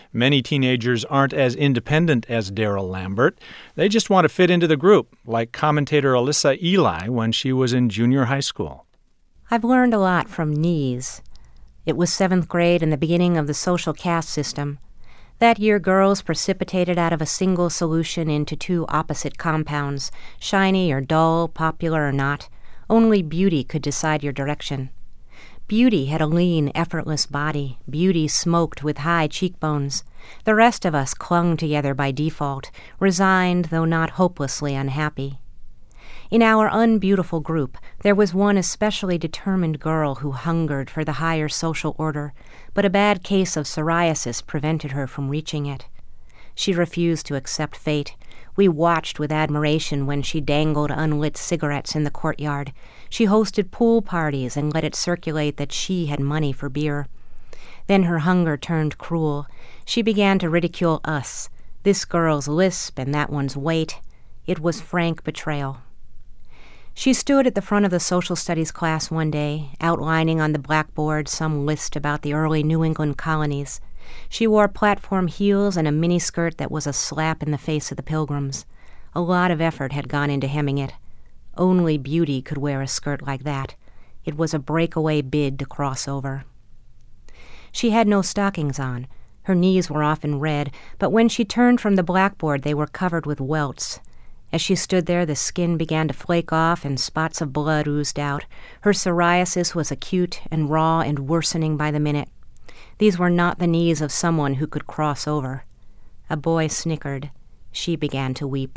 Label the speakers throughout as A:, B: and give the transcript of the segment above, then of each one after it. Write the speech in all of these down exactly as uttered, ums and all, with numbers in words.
A: Many teenagers aren't as independent as Daryl Lambert. They just want to fit into the group, like commentator Alyssa Ely when she was in junior high school.
B: I've learned a lot from knees. It was seventh grade and the beginning of the social caste system. That year, girls precipitated out of a single solution into two opposite compounds, shiny or dull, popular or not. Only beauty could decide your direction. Beauty had a lean, effortless body. Beauty smoked with high cheekbones. The rest of us clung together by default, resigned though not hopelessly unhappy. In our unbeautiful group, there was one especially determined girl who hungered for the higher social order, but a bad case of psoriasis prevented her from reaching it. She refused to accept fate. We watched with admiration when she dangled unlit cigarettes in the courtyard. She hosted pool parties and let it circulate that she had money for beer. Then her hunger turned cruel. She began to ridicule us, this girl's lisp and that one's weight. It was frank betrayal. She stood at the front of the social studies class one day, outlining on the blackboard some list about the early New England colonies. She wore platform heels and a miniskirt that was a slap in the face of the Pilgrims. A lot of effort had gone into hemming it. Only beauty could wear a skirt like that. It was a breakaway bid to cross over. She had no stockings on. Her knees were often red, but when she turned from the blackboard they were covered with welts. As she stood there, the skin began to flake off and spots of blood oozed out. Her psoriasis was acute and raw and worsening by the minute. These were not the knees of someone who could cross over. A boy snickered. She began to weep.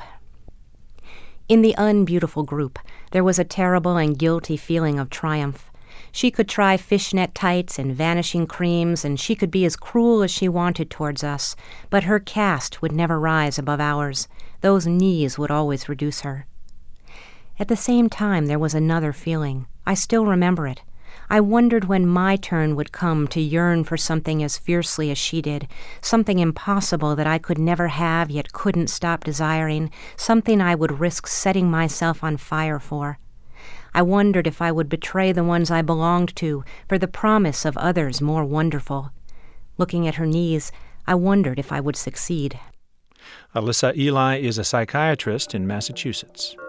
B: In the unbeautiful group, there was a terrible and guilty feeling of triumph. She could try fishnet tights and vanishing creams, and she could be as cruel as she wanted towards us, but her caste would never rise above ours. Those knees would always reduce her. At the same time, there was another feeling. I still remember it. I wondered when my turn would come to yearn for something as fiercely as she did, something impossible that I could never have yet couldn't stop desiring, something I would risk setting myself on fire for. I wondered if I would betray the ones I belonged to for the promise of others more wonderful. Looking at her knees, I wondered if I would succeed.
A: Alyssa Ely is a psychiatrist in Massachusetts.